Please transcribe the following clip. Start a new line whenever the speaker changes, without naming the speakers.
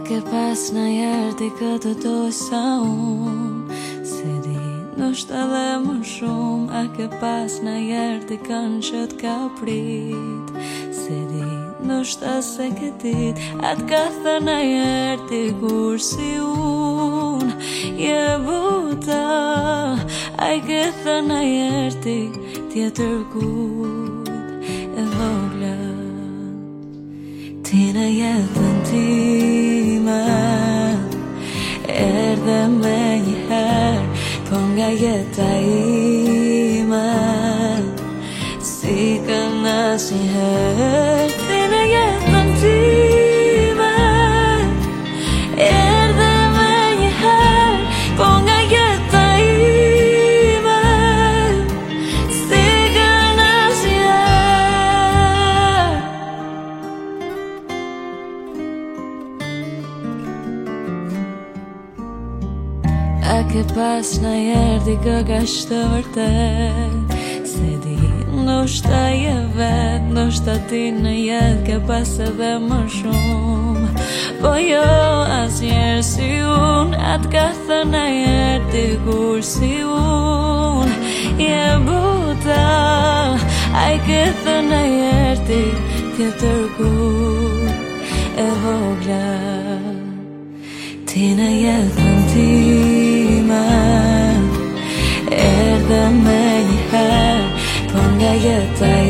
ke pas në herë ti këtë do sa unë se di nështë edhe më shumë. A ke pas në herë ti kanë që t'ka prit se di nështë se këtit atë ka thënë herë ti kur si unë je buta. A ke thënë herë ti tjetër kujt e vogla. Ti në jetën time erdhe me njëherë, po nga jeta ime si kanë asnjëherë. Ti në jetën time erdhe me njëherë, po nga jeta ime si kanë asnjëherë. A ke pas në herë di kë ka shtë vërtet se di nështë je vetë, nështë ti në jetë ke pas edhe më shumë. Po jo asnjëherë si unë, atë ka thënë herë ti kur si unë je buta. A ke thënë herë ti tjetër kujt e vogla. Ti në jetën time erdhe me njëherë, po nga jeta